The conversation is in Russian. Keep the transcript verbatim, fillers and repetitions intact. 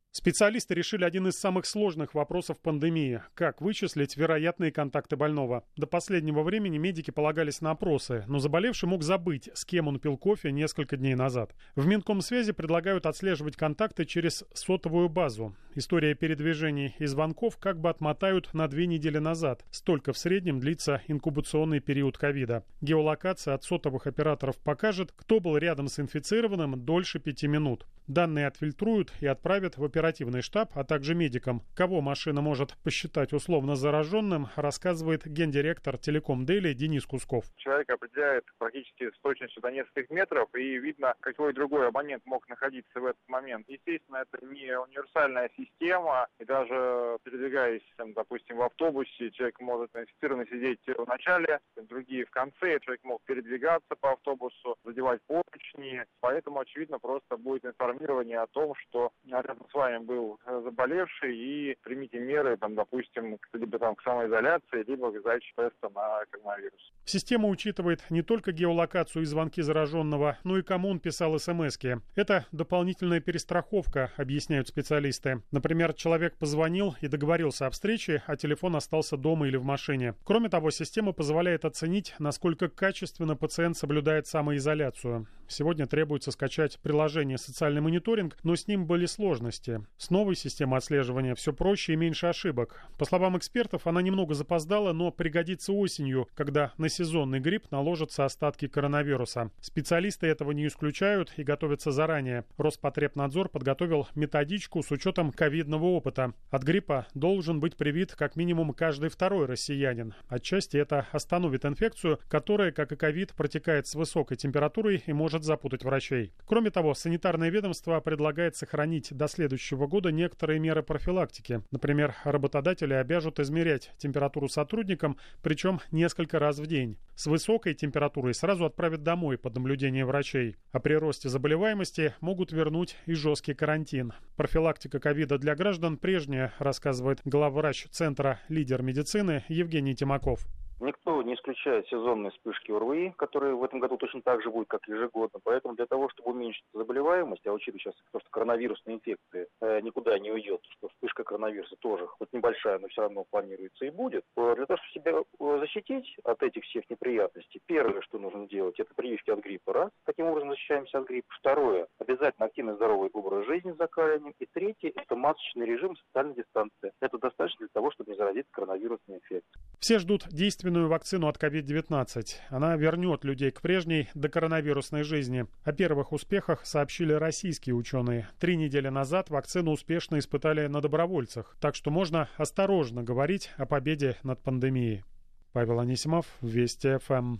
Специалисты решили один из самых сложных вопросов пандемии – как вычислить вероятные контакты больного. До последнего времени медики полагались на опросы, но заболевший мог забыть, с кем он пил кофе несколько дней назад. В Минкомсвязи предлагают отслеживать контакты через сотовую базу. История передвижений и звонков как бы отмотают на две недели назад. Столько в среднем длится инкубационный период ковида. Геолокация от сотовых операторов покажет, кто был рядом с инфицированным дольше пяти минут. Данные отфильтруют и отправят в оперативный штаб, а также медикам. Кого машина может посчитать условно зараженным, рассказывает гендиректор Телеком Дели Денис Кусков. Человек определяет практически с точностью до нескольких метров, и видно, какой другой абонент мог находиться в этот момент. Естественно, это не универсальная система, и даже передвигаясь, там, допустим, в автобусе, человек может инфицированно сидеть в начале, другие в конце, человек мог передвигаться по автобусу, задевать поручни, поэтому, очевидно, просто будет информирование о том, что рядом с вами был заболевший, и примите меры, там, допустим, либо там к самоизоляции, либо к сдаче теста на коронавирус. Система учитывает не только геолокацию и звонки зараженного, но и кому он писал смски. Это дополнительная перестраховка, объясняют специалисты. Например, человек позвонил и договорился о встрече, а телефон остался дома или в машине. Кроме того, система позволяет оценить, насколько качественно пациент соблюдает самоизоляцию. Сегодня требуется скачать приложение «Социальный мониторинг», но с ним были сложности. С новой системой отслеживания все проще и меньше ошибок. По словам экспертов, она немного запоздала, но пригодится осенью, когда на сезонный грипп наложатся остатки коронавируса. Специалисты этого не исключают и готовятся заранее. Роспотребнадзор подготовил методичку с учетом ковидного опыта. От гриппа должен быть привит как минимум каждый второй россиянин. Отчасти это остановит инфекцию, которая, как и ковид, протекает с высокой температурой и может запутать врачей. Кроме того, санитарное ведомство предлагает сохранить до следующего года некоторые меры профилактики. Например, работодатели обяжут измерять температуру сотрудникам, причем несколько раз в день. С высокой температурой сразу отправят домой под наблюдение врачей. А при росте заболеваемости могут вернуть и жесткий карантин. Профилактика ковида для граждан прежняя, рассказывает главврач Центра «Лидер медицины» Евгений Тимаков. Никто не исключает сезонные вспышки ОРВИ, которые в этом году точно так же будут, как ежегодно. Поэтому для того, чтобы уменьшить заболеваемость, а учитывая сейчас то, что коронавирусная инфекция э, никуда не уйдет, что вспышка коронавируса тоже, хоть небольшая, но все равно планируется и будет, э, для того, чтобы себя защитить от этих всех неприятностей, первое, что нужно делать, это прививки от гриппа. Раз, таким образом защищаемся от гриппа. Второе, обязательно активный здоровый образ жизни с закаливанием. И третье, это масочный режим, социальная дистанция. Это достаточно для того, чтобы не заразиться коронавирусной инфекцией. Все ждут действенную вакцину от ковид девятнадцать. Она вернет людей к прежней докоронавирусной жизни. О первых успехах сообщили российские ученые. Три недели назад вакцину успешно испытали на добровольцах. Так что можно осторожно говорить о победе над пандемией. Павел Анисимов, Вести ФМ.